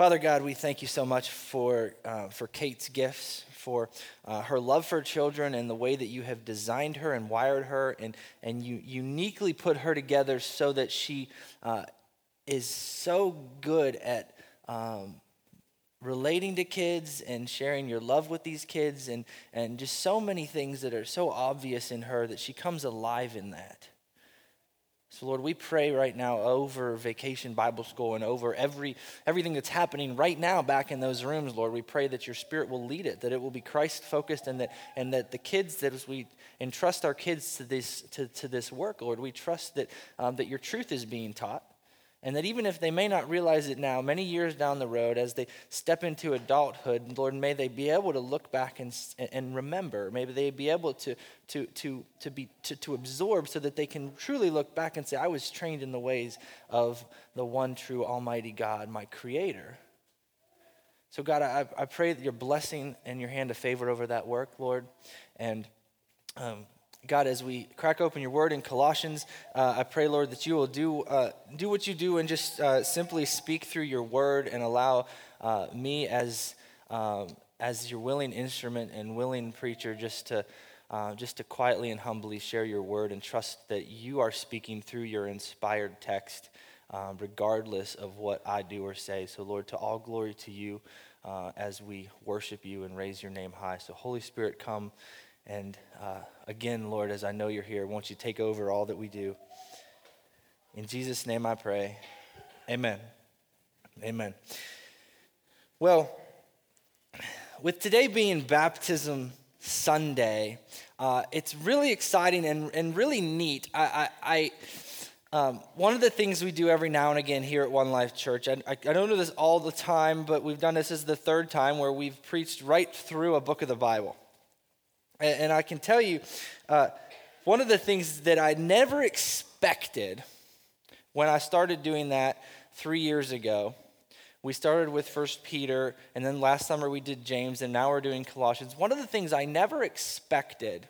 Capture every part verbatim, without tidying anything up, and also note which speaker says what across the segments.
Speaker 1: Father God, we thank you so much for uh, for Kate's gifts, for uh, her love for children and the way that you have designed her and wired her and, and you uniquely put her together so that she uh, is so good at um, relating to kids and sharing your love with these kids and, and just so many things that are so obvious in her that she comes alive in that. So Lord, we pray right now over Vacation Bible School and over every everything that's happening right now back in those rooms, Lord. We pray that your Spirit will lead it, that it will be Christ-focused, and that and that the kids, that as we entrust our kids to this to, to this work, Lord, we trust that um, that your truth is being taught. And that even if they may not realize it now, many years down the road, as they step into adulthood, Lord, may they be able to look back and and remember. Maybe they be able to to to to be to, to absorb, so that they can truly look back and say, "I was trained in the ways of the one true Almighty God, my Creator." So God, I I pray that your blessing and your hand of favor over that work, Lord, and um, God, as we crack open your word in Colossians, uh, I pray, Lord, that you will do uh, do what you do and just uh, simply speak through your word and allow uh, me as um, as your willing instrument and willing preacher just to uh, just to quietly and humbly share your word and trust that you are speaking through your inspired text, um, regardless of what I do or say. So, Lord, to all glory to you uh, as we worship you and raise your name high. So, Holy Spirit, come. And uh, again, Lord, as I know you're here, won't you take over all that we do? In Jesus' name I pray. Amen. Amen. Well, with today being Baptism Sunday, uh, it's really exciting and, and really neat. I, I, I um, one of the things we do every now and again here at One Life Church, I, I, I don't do this all the time, but we've done this as the third time where we've preached right through a book of the Bible. And I can tell you, uh, one of the things that I never expected when I started doing that three years ago, we started with First Peter, and then last summer we did James, and now we're doing Colossians. One of the things I never expected,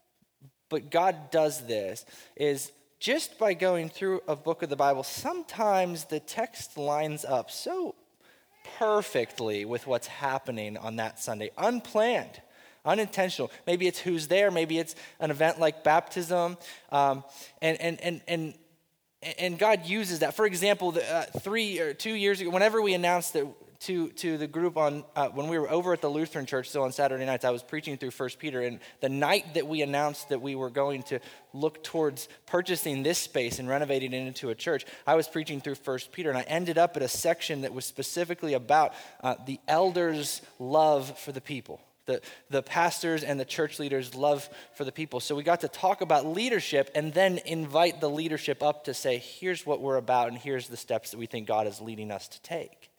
Speaker 1: but God does this, is just by going through a book of the Bible, sometimes the text lines up so perfectly with what's happening on that Sunday, unplanned. Unintentional. Maybe it's who's there. Maybe it's an event like baptism, um, and and and and and God uses that. For example, the, uh, three or two years ago, whenever we announced that to to the group on uh, when we were over at the Lutheran Church, still on Saturday nights, I was preaching through First Peter, and the night that we announced that we were going to look towards purchasing this space and renovating it into a church, I was preaching through First Peter, and I ended up at a section that was specifically about uh, the elders' love for the people. The, the pastors and the church leaders' love for the people. So we got to talk about leadership and then invite the leadership up to say, here's what we're about and here's the steps that we think God is leading us to take.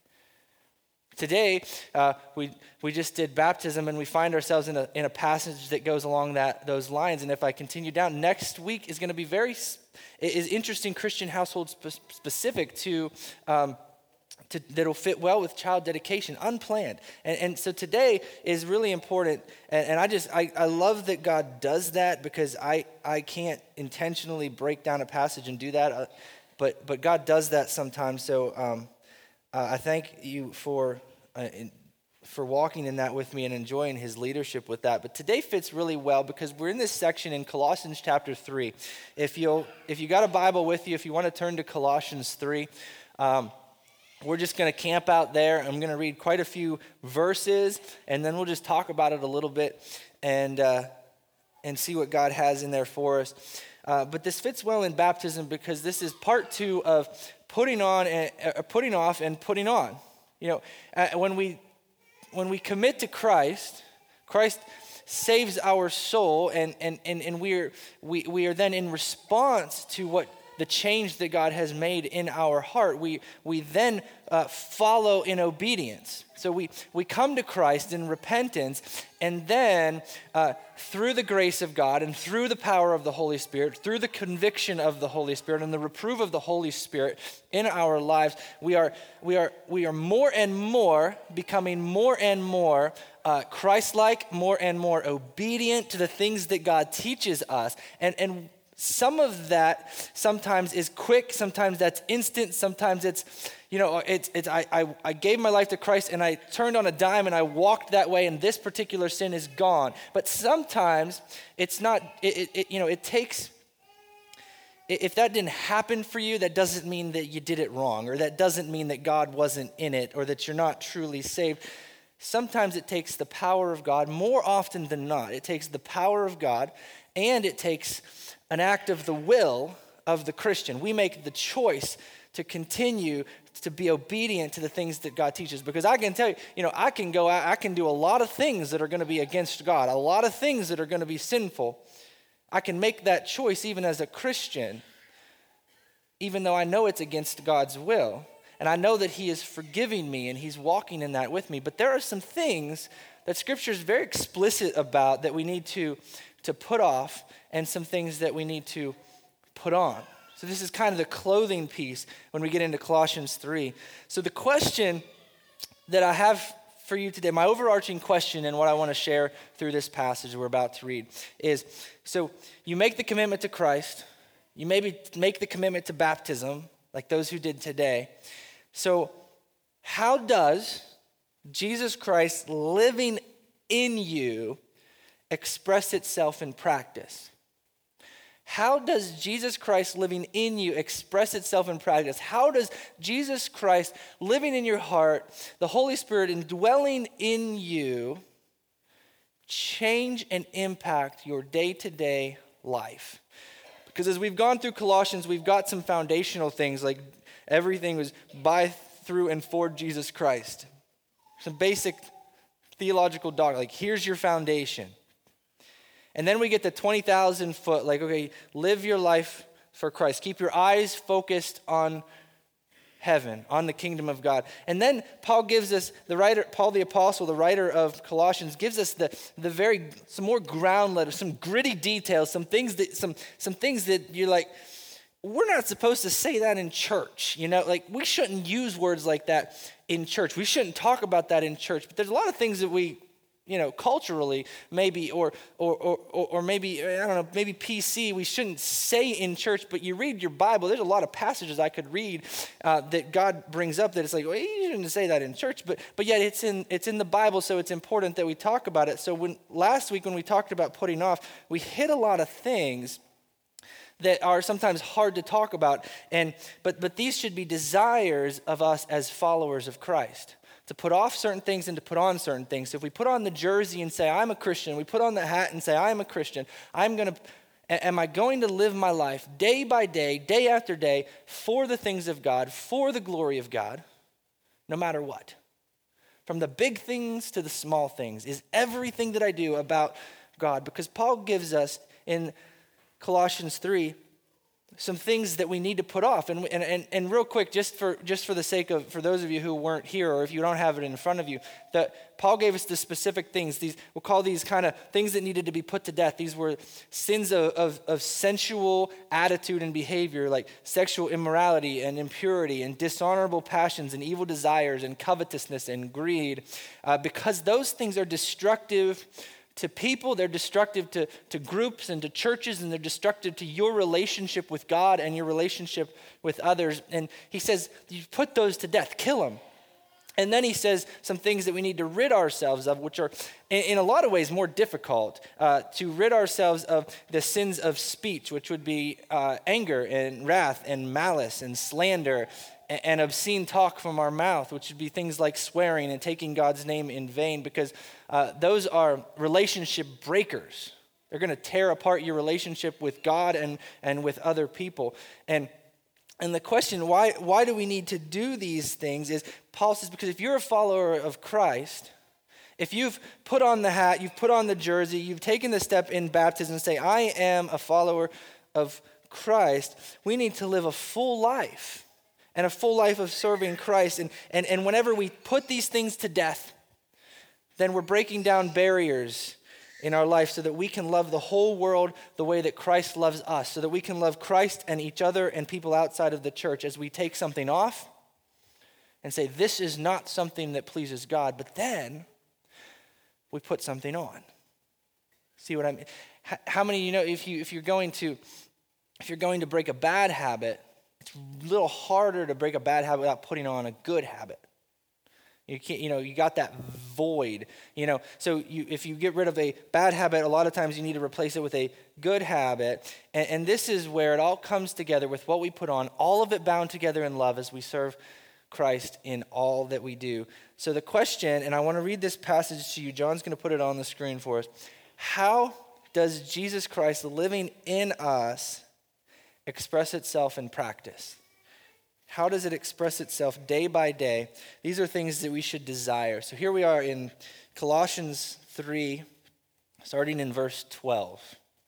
Speaker 1: Today, uh, we we just did baptism, and we find ourselves in a in a passage that goes along that those lines. And if I continue down, next week is going to be very is interesting Christian household spe- specific to. Um, To, that'll fit well with child dedication, unplanned. And, and so today is really important. And, and I just, I, I love that God does that, because I, I can't intentionally break down a passage and do that. Uh, but but God does that sometimes. So um, uh, I thank you for uh, in, for walking in that with me and enjoying his leadership with that. But today fits really well because we're in this section in Colossians chapter three. If you'll, if you got a Bible with you, if you want to turn to Colossians three, um, we're just going to camp out there. I'm going to read quite a few verses, and then we'll just talk about it a little bit and uh, and see what God has in there for us. Uh, but this fits well in baptism because this is part two of putting on, and, uh, putting off, and putting on. You know, uh, when we when we commit to Christ, Christ saves our soul, and and and and we're we we are then in response to what. The change that God has made in our heart, we we then uh, follow in obedience. So we we come to Christ in repentance, and then uh, through the grace of God and through the power of the Holy Spirit, through the conviction of the Holy Spirit and the reproof of the Holy Spirit in our lives, we are we are we are more and more becoming more and more uh, Christ-like, more and more obedient to the things that God teaches us, and and. some of that sometimes is quick, sometimes that's instant, sometimes it's, you know, it's, it's I, I, I gave my life to Christ and I turned on a dime and I walked that way and this particular sin is gone. But sometimes it's not, it, it, it you know, it takes, if that didn't happen for you, that doesn't mean that you did it wrong, or that doesn't mean that God wasn't in it, or that you're not truly saved. Sometimes it takes the power of God, more often than not, it takes the power of God, and it takes an act of the will of the Christian. We make the choice to continue to be obedient to the things that God teaches. Because I can tell you, you know, I can go out, I can do a lot of things that are going to be against God, a lot of things that are going to be sinful. I can make that choice even as a Christian, even though I know it's against God's will. And I know that he is forgiving me and he's walking in that with me. But there are some things that Scripture is very explicit about that we need to, to put off, and some things that we need to put on. So this is kind of the clothing piece when we get into Colossians three. So the question that I have for you today, my overarching question and what I want to share through this passage we're about to read is, so you make the commitment to Christ, you maybe make the commitment to baptism, like those who did today. So how does Jesus Christ living in you express itself in practice? How does Jesus Christ living in you express itself in practice? How does Jesus Christ living in your heart, the Holy Spirit indwelling in you, change and impact your day-to-day life? Because as we've gone through Colossians, we've got some foundational things, like everything was by, through, and for Jesus Christ. Some basic theological dogma, like here's your foundation. And then we get the twenty thousand foot, like, okay, live your life for Christ. Keep your eyes focused on heaven, on the kingdom of God. And then Paul gives us, the writer, Paul the apostle, the writer of Colossians, gives us the, the very, some more ground letters, some gritty details, some things that, some, some things that you're like, we're not supposed to say that in church, you know, like we shouldn't use words like that in church. We shouldn't talk about that in church, but there's a lot of things that we, you know, culturally maybe, or, or or or maybe, I don't know, maybe P C, we shouldn't say in church, but you read your Bible, there's a lot of passages I could read uh, that God brings up that it's like, well, you shouldn't say that in church, but but yet it's in it's in the Bible, so it's important that we talk about it. So when last week when we talked about putting off, we hit a lot of things that are sometimes hard to talk about, and but but these should be desires of us as followers of Christ. To put off certain things and to put on certain things. So if we put on the jersey and say, I'm a Christian, we put on the hat and say, I'm a Christian, I'm going to, am I going to live my life day by day, day after day, for the things of God, for the glory of God, no matter what? From the big things to the small things, is everything that I do about God? Because Paul gives us in Colossians three some things that we need to put off. And, and and and real quick, just for just for the sake of, for those of you who weren't here, or if you don't have it in front of you, that Paul gave us the specific things. These, we'll call these kind of things that needed to be put to death. These were sins of, of, of sensual attitude and behavior, like sexual immorality and impurity and dishonorable passions and evil desires and covetousness and greed, uh, because those things are destructive to people, they're destructive to, to groups and to churches, and they're destructive to your relationship with God and your relationship with others. And he says, you put those to death, kill them. And then he says some things that we need to rid ourselves of, which are in, in a lot of ways more difficult, uh, to rid ourselves of the sins of speech, which would be uh, anger and wrath and malice and slander and obscene talk from our mouth, which would be things like swearing and taking God's name in vain, because uh, those are relationship breakers. They're going to tear apart your relationship with God and, and with other people. And and the question, why, why do we need to do these things, is Paul says, because if you're a follower of Christ, if you've put on the hat, you've put on the jersey, you've taken the step in baptism and say, I am a follower of Christ, we need to live a full life. And a full life of serving Christ. And, and, and whenever we put these things to death, then we're breaking down barriers in our life so that we can love the whole world the way that Christ loves us, so that we can love Christ and each other and people outside of the church as we take something off and say, this is not something that pleases God, but then we put something on. See what I mean? How many of you know, if, you, if you're going to if you're going to break a bad habit, it's a little harder to break a bad habit without putting on a good habit. You can't, you know, you got that void, you know. So you, if you get rid of a bad habit, a lot of times you need to replace it with a good habit. And, and this is where it all comes together with what we put on, all of it bound together in love as we serve Christ in all that we do. So the question, and I want to read this passage to you. John's going to put it on the screen for us. How does Jesus Christ living in us express itself in practice? How does it express itself day by day? These are things that we should desire. So here we are in Colossians three, starting in verse twelve.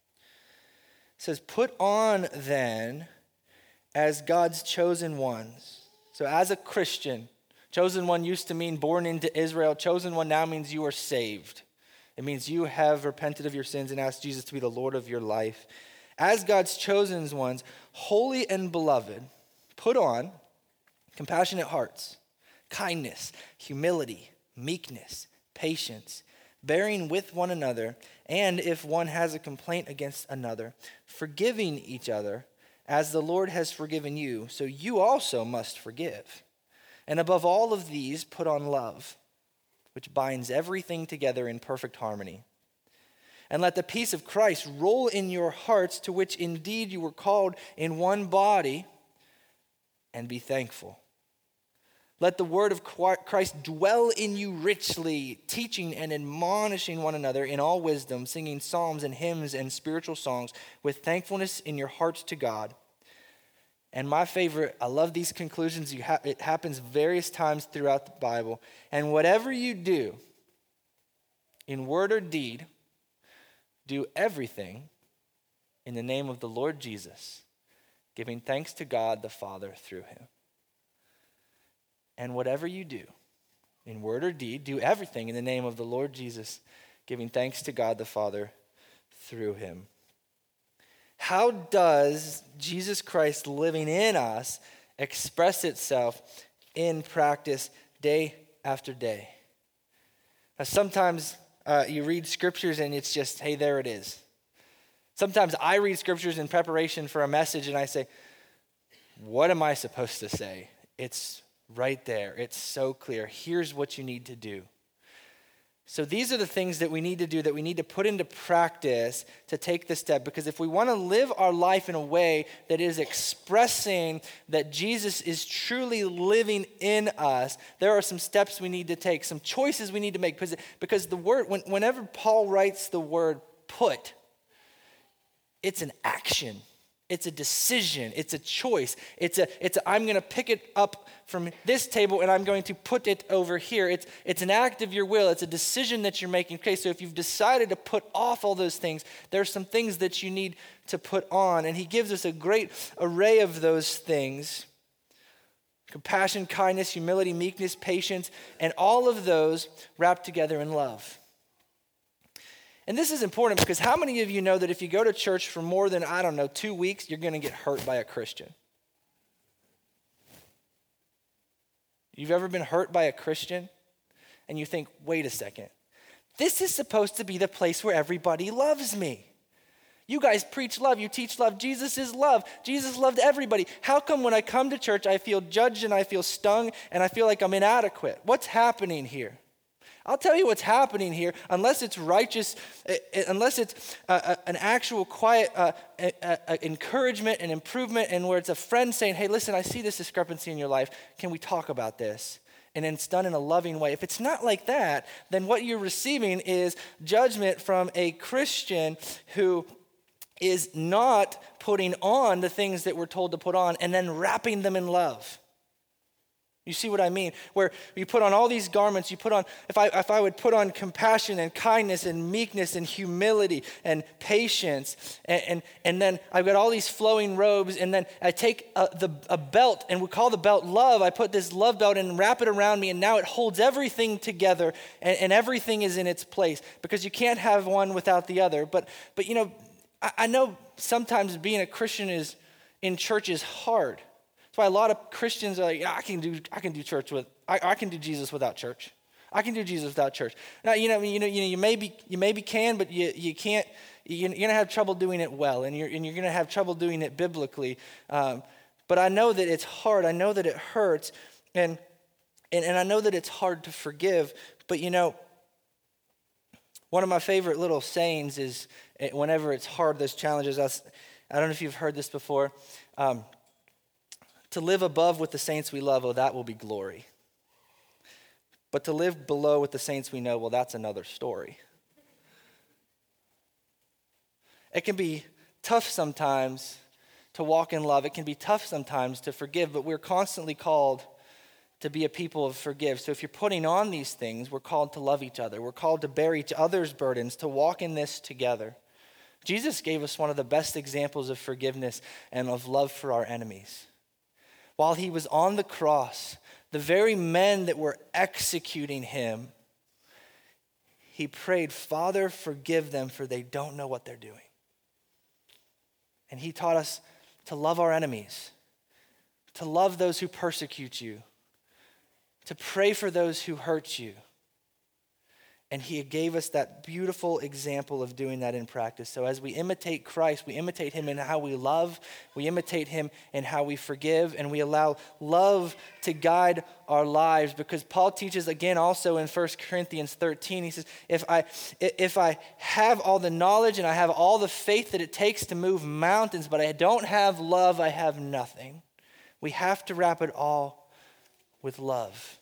Speaker 1: It says, "Put on then as God's chosen ones." So as a Christian, chosen one used to mean born into Israel. Chosen one now means you are saved. It means you have repented of your sins and asked Jesus to be the Lord of your life. As God's chosen ones, holy and beloved, put on compassionate hearts, kindness, humility, meekness, patience, bearing with one another, and if one has a complaint against another, forgiving each other, as the Lord has forgiven you, so you also must forgive. And above all of these, put on love, which binds everything together in perfect harmony. And let the peace of Christ rule in your hearts, to which indeed you were called in one body, and be thankful. Let the word of Christ dwell in you richly, teaching and admonishing one another in all wisdom, singing psalms and hymns and spiritual songs with thankfulness in your hearts to God. And my favorite, I love these conclusions. You ha- it happens various times throughout the Bible. And whatever you do, in word or deed, do everything in the name of the Lord Jesus, giving thanks to God the Father through him. And whatever you do, in word or deed, do everything in the name of the Lord Jesus, giving thanks to God the Father through him. How does Jesus Christ living in us express itself in practice day after day? Now, sometimes uh, you read scriptures and it's just, hey, there it is. Sometimes I read scriptures in preparation for a message and I say, what am I supposed to say? It's right there. It's so clear. Here's what you need to do. So these are the things that we need to do, that we need to put into practice to take this step. Because if we want to live our life in a way that is expressing that Jesus is truly living in us, there are some steps we need to take, some choices we need to make. Because, because the word, when, whenever Paul writes the word put, it's an action. It's a decision. It's a choice. It's a, it's a, I'm going to pick it up from this table and I'm going to put it over here. It's, it's an act of your will. It's a decision that you're making. Okay, so if you've decided to put off all those things, there are some things that you need to put on. And he gives us a great array of those things. Compassion, kindness, humility, meekness, patience, and all of those wrapped together in love. And this is important because how many of you know that if you go to church for more than, I don't know, two weeks, you're going to get hurt by a Christian? You've ever been hurt by a Christian? And you think, wait a second. This is supposed to be the place where everybody loves me. You guys preach love. You teach love. Jesus is love. Jesus loved everybody. How come when I come to church, I feel judged and I feel stung and I feel like I'm inadequate? What's happening here? I'll tell you what's happening here. Unless it's righteous, uh, unless it's uh, uh, an actual quiet uh, uh, uh, encouragement and improvement, and where it's a friend saying, hey, listen, I see this discrepancy in your life. Can we talk about this? And then it's done in a loving way. If it's not like that, then what you're receiving is judgment from a Christian who is not putting on the things that we're told to put on and then wrapping them in love. You see what I mean? Where you put on all these garments, you put on, if I if I would put on compassion and kindness and meekness and humility and patience, and and, and then I've got all these flowing robes, and then I take a, the, a belt, and we call the belt love. I put this love belt and wrap it around me, and now it holds everything together, and, and everything is in its place, because you can't have one without the other. But, but you know, I, I know sometimes being a Christian is in church is hard. That's why a lot of Christians are like, yeah, I can do I can do church with, I, I can do Jesus without church. I can do Jesus without church. Now, you know, you know, you know, you maybe you maybe can, but you you can't. You're gonna have trouble doing it well, and you're and you're gonna have trouble doing it biblically. Um, but I know that it's hard. I know that it hurts, and and and I know that it's hard to forgive. But you know, one of my favorite little sayings is whenever it's hard, those challenges. I, I don't know if you've heard this before. Um, to live above with the saints we love, oh, that will be glory. But to live below with the saints we know, well, that's another story. It can be tough sometimes to walk in love. It can be tough sometimes to forgive, but we're constantly called to be a people of forgive. So if you're putting on these things, we're called to love each other. We're called to bear each other's burdens, to walk in this together. Jesus gave us one of the best examples of forgiveness and of love for our enemies. While he was on the cross, the very men that were executing him, he prayed, Father, forgive them, for they don't know what they're doing. And he taught us to love our enemies, to love those who persecute you, to pray for those who hurt you. And he gave us that beautiful example of doing that in practice. So as we imitate Christ, we imitate him in how we love, we imitate him in how we forgive, and we allow love to guide our lives. Because Paul teaches again also in First Corinthians thirteen, he says, if I, if I have all the knowledge and I have all the faith that it takes to move mountains, but I don't have love, I have nothing. We have to wrap it all with love.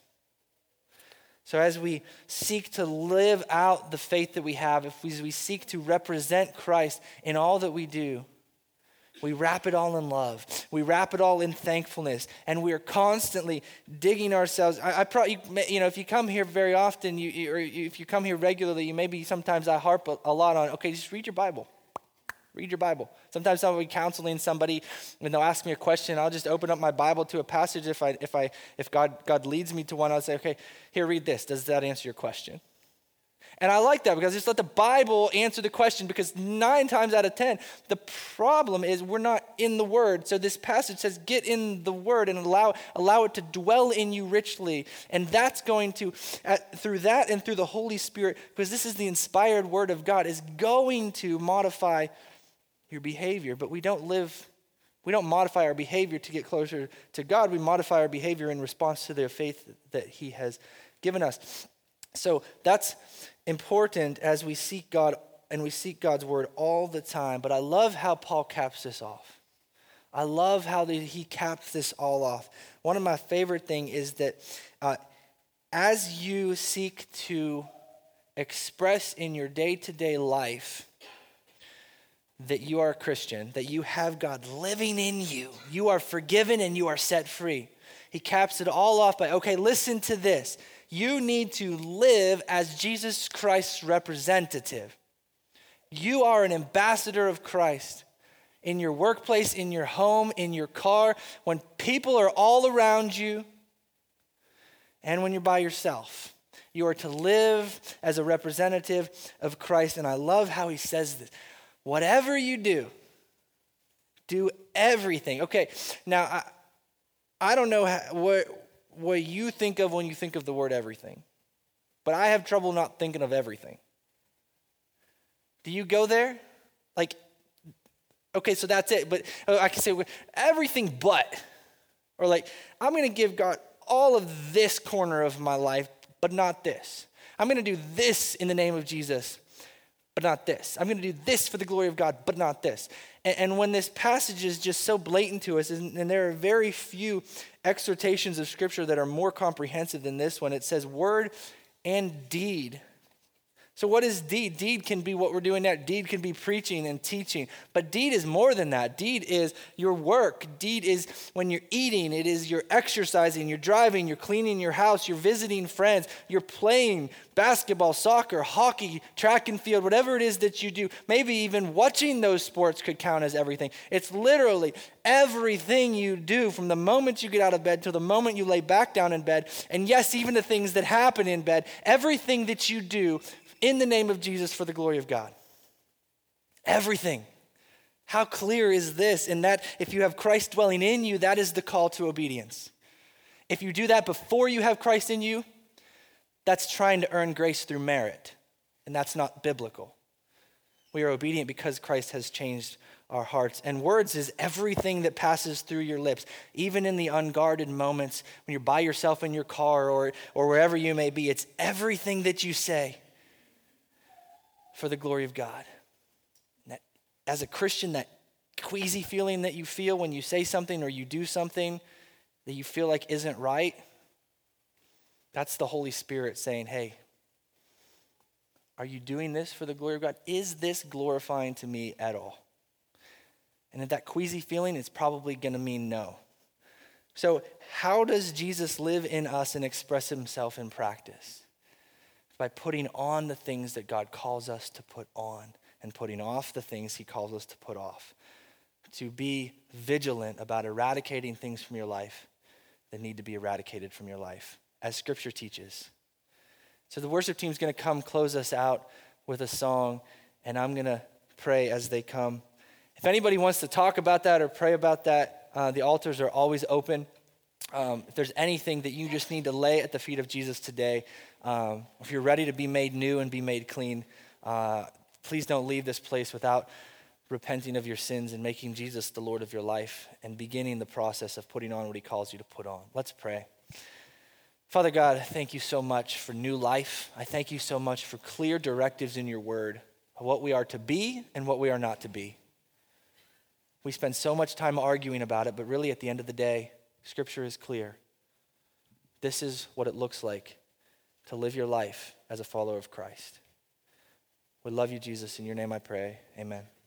Speaker 1: So as we seek to live out the faith that we have, if we, we seek to represent Christ in all that we do, we wrap it all in love. We wrap it all in thankfulness, and we are constantly digging ourselves. I, I probably, you know, if you come here very often, you, you, or if you come here regularly, you maybe sometimes I harp a, a lot on, okay, just read your Bible. Read your Bible. Sometimes I'll be counseling somebody and they'll ask me a question. I'll just open up my Bible to a passage. If I, if I, if God, God leads me to one, I'll say, okay, here, read this. Does that answer your question? And I like that because I just let the Bible answer the question, because nine times out of ten, the problem is we're not in the Word. So this passage says, get in the Word and allow, allow it to dwell in you richly. And that's going to, uh, through that and through the Holy Spirit, because this is the inspired Word of God, is going to modify your behavior. But we don't live, we don't modify our behavior to get closer to God. We modify our behavior in response to the faith that he has given us. So that's important as we seek God and we seek God's word all the time. But I love how Paul caps this off. I love how the, he caps this all off. One of my favorite things is that uh, as you seek to express in your day-to-day life that you are a Christian, that you have God living in you, you are forgiven and you are set free. He caps it all off by, okay, listen to this. You need to live as Jesus Christ's representative. You are an ambassador of Christ in your workplace, in your home, in your car, when people are all around you, and when you're by yourself. You are to live as a representative of Christ. And I love how he says this. Whatever you do, do everything. Okay, now I, I don't know how, what, what you think of when you think of the word everything, but I have trouble not thinking of everything. Do you go there? Like, okay, so that's it. But I can say everything but, or like, I'm going to give God all of this corner of my life, but not this. I'm going to do this in the name of Jesus, but not this. I'm going to do this for the glory of God, but not this. And, and when this passage is just so blatant to us, and, and there are very few exhortations of Scripture that are more comprehensive than this one, it says word and deed. So what is deed? Deed can be what we're doing now. Deed can be preaching and teaching. But deed is more than that. Deed is your work. Deed is when you're eating. It is you're exercising, you're driving, you're cleaning your house, you're visiting friends, you're playing basketball, soccer, hockey, track and field, whatever it is that you do. Maybe even watching those sports could count as everything. It's literally everything you do from the moment you get out of bed till the moment you lay back down in bed. And yes, even the things that happen in bed, everything that you do in the name of Jesus for the glory of God. Everything. How clear is this? In that if you have Christ dwelling in you, that is the call to obedience. If you do that before you have Christ in you, That's trying to earn grace through merit, and that's not biblical. We are obedient because Christ has changed our hearts. And words is everything that passes through your lips, even in the unguarded moments when you're by yourself in your car or, or wherever you may be. It's everything that you say for the glory of God. That, as a Christian, that queasy feeling that you feel when you say something or you do something that you feel like isn't right, that's the Holy Spirit saying, hey, are you doing this for the glory of God? Is this glorifying to me at all? And if that queasy feeling, it's probably going to mean no. So how does Jesus live in us and express himself in practice? By putting on the things that God calls us to put on and putting off the things he calls us to put off. To be vigilant about eradicating things from your life that need to be eradicated from your life, as Scripture teaches. So the worship team's going to come close us out with a song, and I'm going to pray as they come. If anybody wants to talk about that or pray about that, uh, the altars are always open. Um, if there's anything that you just need to lay at the feet of Jesus today, um, if you're ready to be made new and be made clean, uh, please don't leave this place without repenting of your sins and making Jesus the Lord of your life and beginning the process of putting on what he calls you to put on. Let's pray. Father God, thank you so much for new life. I thank you so much for clear directives in your word of what we are to be and what we are not to be. We spend so much time arguing about it, but really at the end of the day, Scripture is clear. This is what it looks like to live your life as a follower of Christ. We love you, Jesus. In your name I pray. Amen.